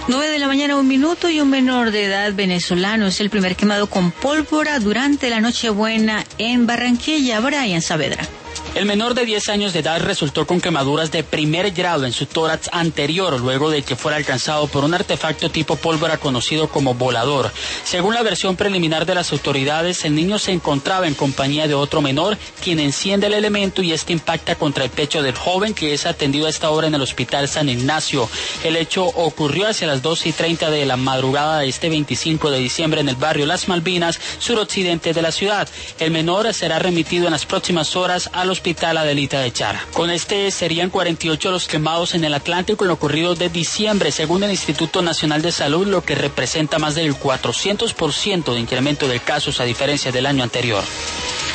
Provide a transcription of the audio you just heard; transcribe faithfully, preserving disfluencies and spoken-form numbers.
nueve de la mañana, un minuto, y un menor de edad venezolano es el primer quemado con pólvora durante la Nochebuena en Barranquilla. Brian Saavedra. El menor de diez años de edad resultó con quemaduras de primer grado en su tórax anterior luego de que fuera alcanzado por un artefacto tipo pólvora conocido como volador. Según la versión preliminar de las autoridades, el niño se encontraba en compañía de otro menor, quien enciende el elemento y este impacta contra el pecho del joven, que es atendido a esta hora en el Hospital San Ignacio. El hecho ocurrió hacia las doce y treinta de la madrugada de este veinticinco de diciembre en el barrio Las Malvinas, suroccidente de la ciudad. El menor será remitido en las próximas horas al Hospital Adelita de Chara. Con este serían cuarenta y ocho los quemados en el Atlántico en lo ocurrido de diciembre, según el Instituto Nacional de Salud, lo que representa más del cuatrocientos por ciento de incremento de casos a diferencia del año anterior.